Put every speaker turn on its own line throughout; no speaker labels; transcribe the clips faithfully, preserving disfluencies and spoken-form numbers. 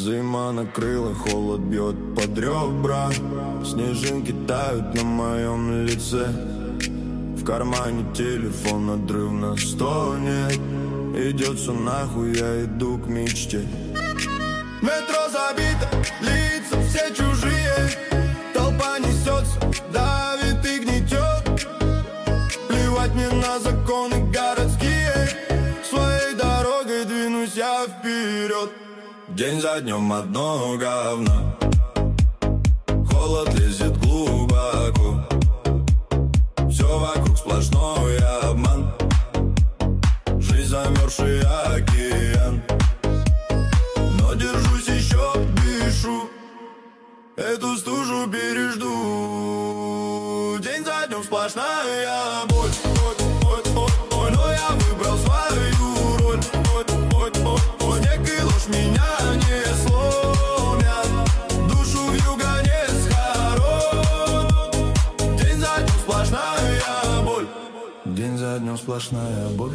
Зима накрыла, холод бьет под ребра. Снежинки тают на моем лице. В кармане телефон надрывно стонет. Идет все нахуй, я иду к мечте. Метро забито, лица все чужие. Толпа несется, давит и гнетет. Плевать мне на законы городские. Своей дорогой двинусь я вперед. День за днем одно говно. Холод лезет глубоко. Все вокруг сплошной обман. Жизнь замерзший океан. Но держусь еще, дышу. Эту стужу пережду. День за днем сплошная боль. Ой, ой, ой, ой, но я выбрал свою роль. Ой, ой, ой, ой, снег и ложь меня не сломят. Душу вьюга не схоронит. День за днем сплошная боль. День за днем сплошная боль.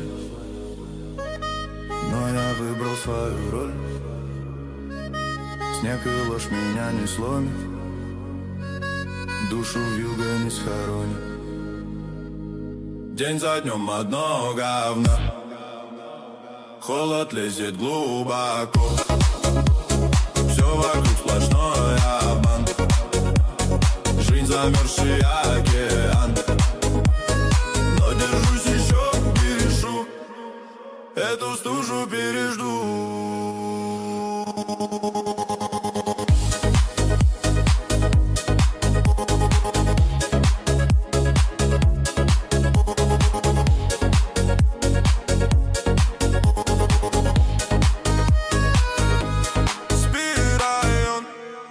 Но я выбрал свою роль. Снег и ложь меня не сломит. Душу вьюга не схоронит. День за днем одно говно. Холод лезет глубоко. Все вокруг сплошной обман. Жизнь замерзший океан. Но держусь еще, перешу. Эту стужу пережду.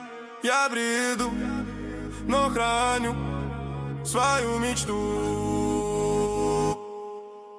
Я бреду, но храню свою мечту.